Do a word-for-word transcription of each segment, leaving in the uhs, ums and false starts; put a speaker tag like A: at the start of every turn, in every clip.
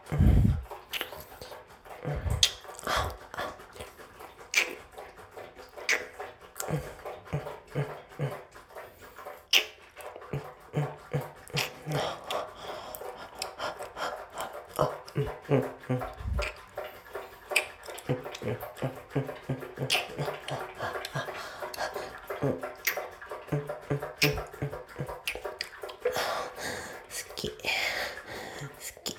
A: き好き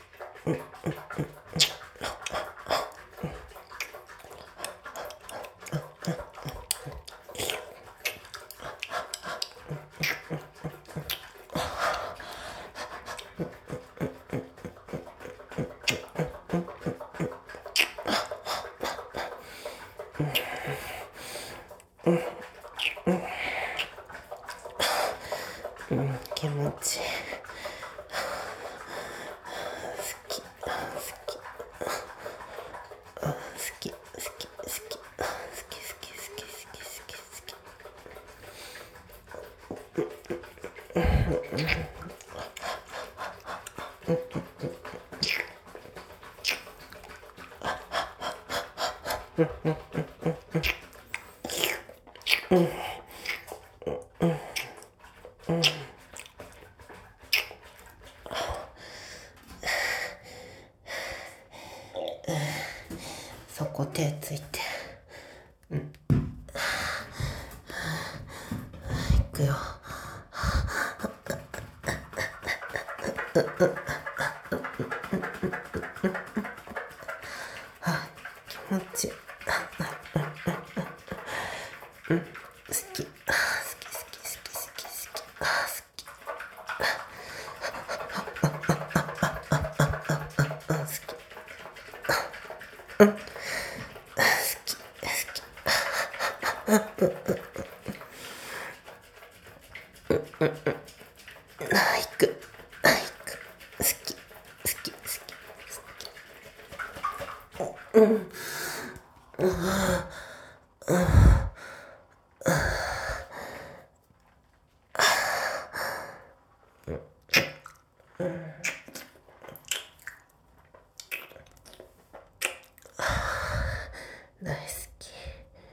A: うん気持ちいい好き好き好き好き好き好き好き好き好き好きそこ手ついてうんいくよあ気持ちいいうん好き好き好き好き好き好きあ好き好きうん好き好きあ行くあ行く好き好き好きうん